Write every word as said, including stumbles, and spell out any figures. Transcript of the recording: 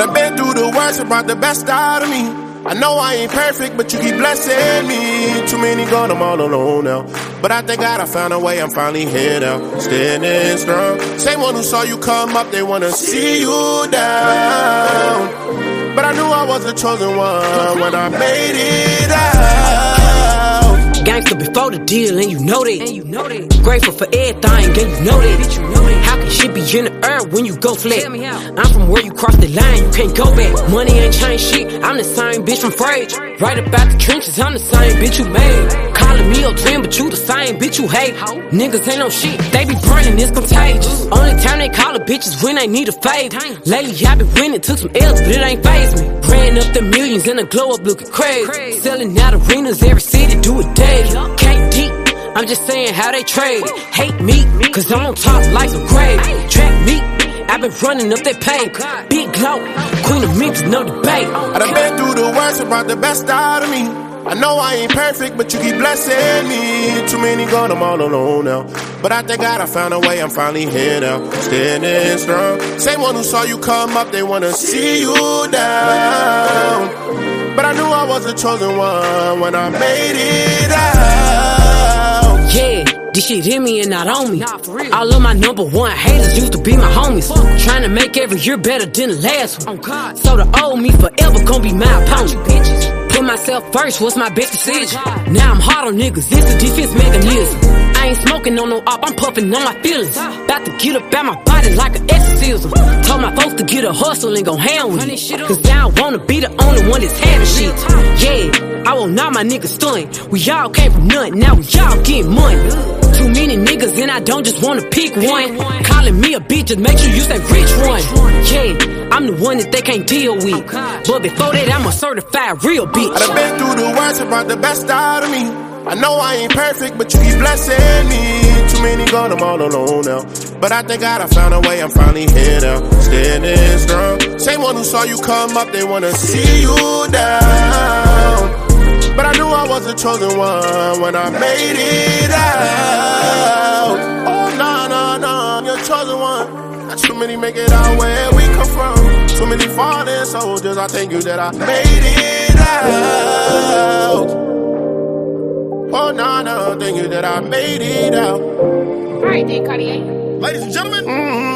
done been through the worst and brought the best out of me. I know I ain't perfect, but you keep blessing me. Too many gone, I'm all alone now. But I thank God I found a way, I'm finally here now. Standing strong. Same one who saw you come up, they wanna see you down. But I knew I was the chosen one when I made it out. Gangster before the deal, and you know that. And you know that. Grateful for everything, and you know that. Bitch, you know that. How can shit be in the air when you go flat? Tell me how. I'm from where you cross the line, you can't go back. Money ain't changed shit, I'm the same bitch from Frage. Right about the trenches, I'm the same bitch you made. Calling me a twin, but you the same bitch you hate. Niggas ain't no shit, they be burning, it's contagious. Only time they call a bitches when they need a fave. Lately I been winning, took some L's, but it ain't phased me. Ran up the millions and the glow up looking crazy. Selling out arenas, every city do a day. Can't deep, I'm just saying how they trade. Hate me, cause I'm on top like a grave. Track meet, I've been running up that pay. Big glow, queen of mix, no debate. I done been through the worst and brought the best out of me. I know I ain't perfect, but you keep blessing me. Too many gone, I'm all alone now. But I thank God I found a way, I'm finally here now. Standing strong. Same one who saw you come up, they wanna see you down. But I knew I was the chosen one when I made it out. Yeah, this shit hit me and not on me. Nah, for real. All of my number one haters used to be my homies. Fuck. Trying to make every year better than the last one. Oh, God. So the old me forever gon' be my opponent. Put myself first, what's my best decision? Now I'm hard on niggas, it's a defense mechanism. I ain't smoking on no op, I'm puffing on my feelings. About to get up out my body like an exorcism. Told my folks to get a hustle and go ham with it. Cause I don't wanna be the only one that's having shit. Yeah, I want all my niggas stunned. We all came from nothing, now we all getting money. Too many niggas and I don't just wanna pick one. Calling me a bitch, just make sure you say rich one. Yeah, I'm the one that they can't deal with. But before that, I'm a certified real bitch. I done been through the worst and brought the best out of me. I know I ain't perfect, but you keep blessing me. Too many gone, I'm all alone now. But I thank God I found a way, I'm finally here now. Standing strong. Same one who saw you come up, they wanna see you down. But I knew I was the chosen one when I made it out. Oh, nah, nah, nah, I'm your chosen one. Not too many make it out where we come from. Too many fallen soldiers, I thank you that I made it out. Oh, nah, nah, thank you that I made it out. All right, then, Cartier. Ladies and gentlemen, mm-hmm.